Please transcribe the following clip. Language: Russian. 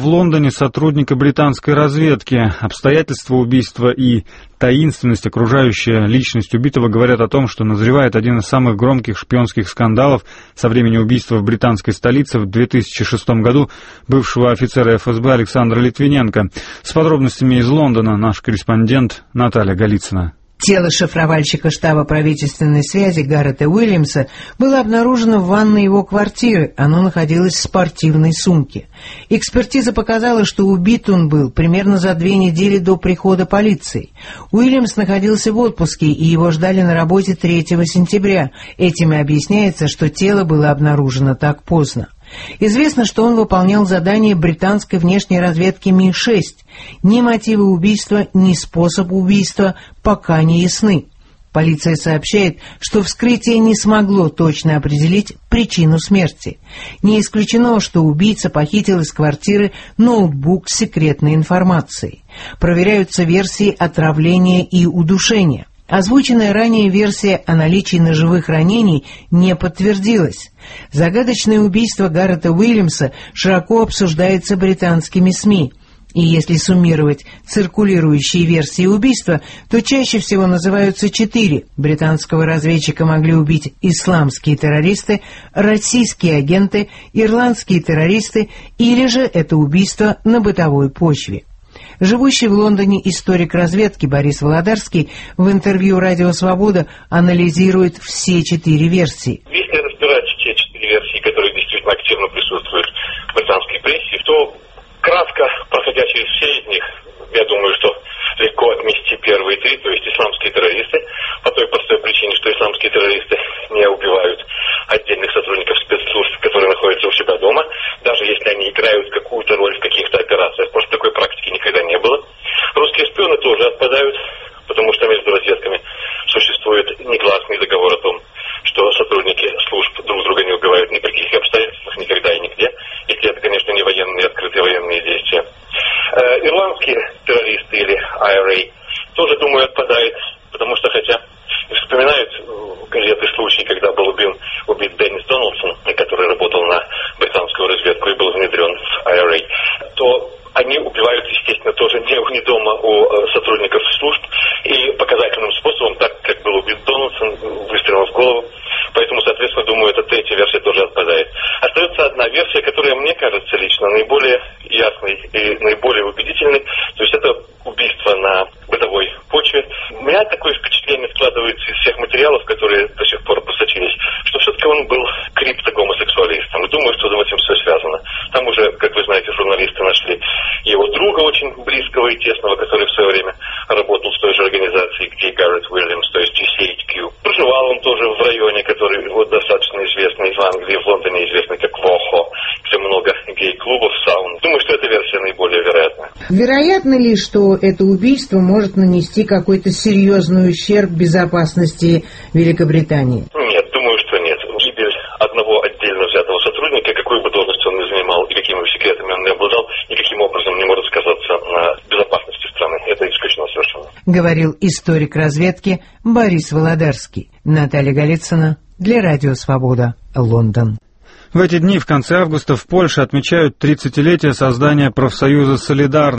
Лондоне сотрудника британской разведки. Обстоятельства убийства и таинственность, окружающая личность убитого, говорят о том, что назревает один из самых громких шпионских скандалов со времени убийства в британской столице в 2006 году бывшего офицера ФСБ Александра Литвиненко. С подробностями из Лондона наш корреспондент Наталья Голицына. Тело шифровальщика штаба правительственной связи Гаррета Уильямса было обнаружено в ванной его квартиры. Оно находилось в спортивной сумке. Экспертиза показала, что убит он был примерно за 2 недели до прихода полиции. Уильямс находился в отпуске, и его ждали на работе 3 сентября. Этим и объясняется, что тело было обнаружено так поздно. Известно, что он выполнял задание британской внешней разведки Ми-6. Ни мотивы убийства, ни способ убийства пока не ясны. Полиция сообщает, что вскрытие не смогло точно определить причину смерти. Не исключено, что убийца похитил из квартиры ноутбук с секретной информацией. Проверяются версии отравления и удушения. Озвученная ранее версия о наличии ножевых ранений не подтвердилась. Загадочное убийство Гаррета Уильямса широко обсуждается британскими СМИ. И если суммировать циркулирующие версии убийства, то чаще всего называются 4. Британского разведчика могли убить исламские террористы, российские агенты, ирландские террористы, или же это убийство на бытовой почве. Живущий в Лондоне историк разведки Борис Володарский в интервью «Радио Свобода» анализирует все 4 версии. Если разбирать те 4 версии, которые действительно активно присутствуют в британской прессе, то кратко, проходя через все из них, я думаю, что легко отмести первые 3, то есть исламские террористы, по той простой причине, что исламские террористы не убивают отдельных сотрудников спецслужб, которые находятся у себя дома, даже если они играют какую-то роль в каких-то операциях. Просто такой практики никогда не было. Русские шпионы тоже отпадают, потому что между разведками существует негласный договор о том, что сотрудники служб друг друга не убивают ни при каких обстоятельствах, никогда и нигде, если это, конечно, не военные, открытые военные действия. Ирландские террористы или IRA тоже, думаю, отпадает, потому что, хотя вспоминают газеты случаи, когда был убит Деннис Дональдсон, который работал на британскую разведку и был внедрен в IRA, то они убивают, естественно, тоже не дома у сотрудников служб и показательным способом, так как был убит Дональдсон, выстрелом в голову. Поэтому, соответственно, думаю, эта 3-я версия тоже отпадает. Остается одна версия, которая, мне кажется, лично наиболее ясной и наиболее убедительной. То есть это убийство на бытовой почве. У меня такое впечатление складывается из всех материалов, которые до сих пор просочились, что все-таки он был криптогомосексуалистом. И думаю, что с этим все связано. Там уже, как вы знаете, журналисты нашли его друга очень близкого и тесного, который в свое время работал в той же организации, где Гаррет Уильямс, то есть GCHQ. Проживал он тоже в районе, который вот достаточно известный в Англии, в Лондоне известный как Вохо, где много гей-клубов, саун. Думаю, что эта версия наиболее вероятна. Вероятно ли, что это убийство может нанести какой-то серьезный ущерб безопасности Великобритании? Нет, думаю, что нет. Гибель одного отдельно взятого сотрудника, какую бы должность он ни занимал и какими бы секретами он ни обладал, никаким образом не может сказаться на безопасности страны. Это исключено совершенно. Говорил историк разведки Борис Володарский. Наталья Голицына для Радио Свобода, Лондон. В эти дни в конце августа в Польше отмечают 30-летие создания профсоюза «Солидарность».